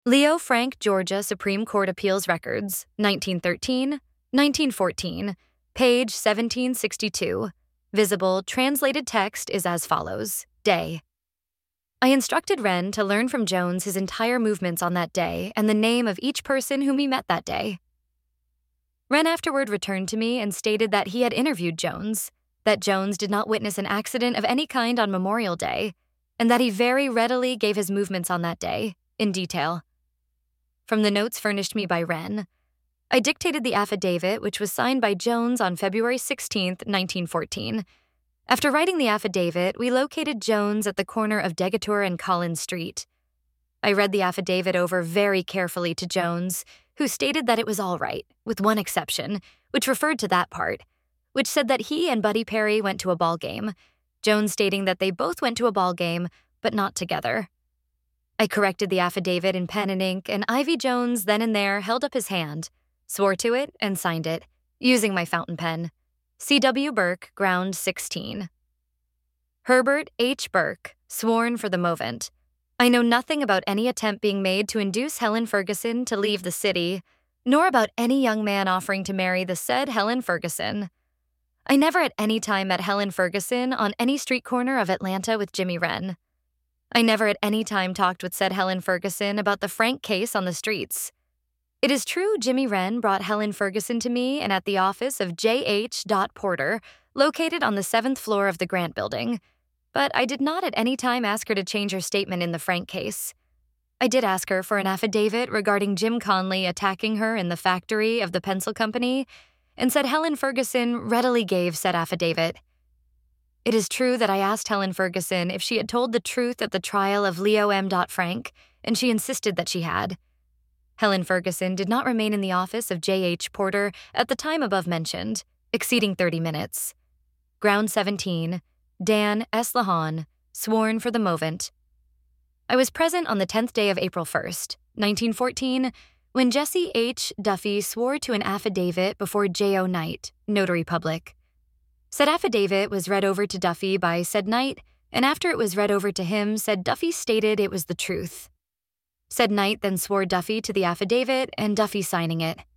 Leo Frank, Georgia Supreme Court Appeals Records, 1913, 1914, page 1762. Visible translated text is as follows. Day. I instructed Wren to learn from Jones his entire movements on that day and the name of each person whom he met that day. Wren afterward returned to me and stated that he had interviewed Jones, that Jones did not witness an accident of any kind on Memorial Day, and that he very readily gave his movements on that day, in detail. From the notes furnished me by Wren, I dictated the affidavit, which was signed by Jones on February 16, 1914. After writing the affidavit, we located Jones at the corner of Decatur and Collins Street. I read the affidavit over very carefully to Jones, who stated that it was all right, with one exception, which referred to that part, which said that he and Buddy Perry went to a ball game, Jones stating that they both went to a ball game, but not together. I corrected the affidavit in pen and ink, and Ivy Jones then and there held up his hand, swore to it, and signed it, using my fountain pen. C.W. Burke, Ground 16. Herbert H. Burke, sworn for the movant. I know nothing about any attempt being made to induce Helen Ferguson to leave the city, nor about any young man offering to marry the said Helen Ferguson. I never at any time met Helen Ferguson on any street corner of Atlanta with Jimmy Wren. I never at any time talked with said Helen Ferguson about the Frank case on the streets. It is true Jimmy Wren brought Helen Ferguson to me and at the office of J.H. Porter, located on the 7th floor of the Grant Building, but I did not at any time ask her to change her statement in the Frank case. I did ask her for an affidavit regarding Jim Conley attacking her in the factory of the pencil company, and said Helen Ferguson readily gave said affidavit. It is true that I asked Helen Ferguson if she had told the truth at the trial of Leo M. Frank, and she insisted that she had. Helen Ferguson did not remain in the office of J.H. Porter at the time above mentioned, exceeding 30 minutes. Ground 17, Dan S. Lahan, sworn for the movant. I was present on the 10th day of April 1st, 1914, when Jesse H. Duffy swore to an affidavit before J.O. Knight, notary public. Said affidavit was read over to Duffy by said Knight, and after it was read over to him, said Duffy stated it was the truth. Said Knight then swore Duffy to the affidavit and Duffy signing it.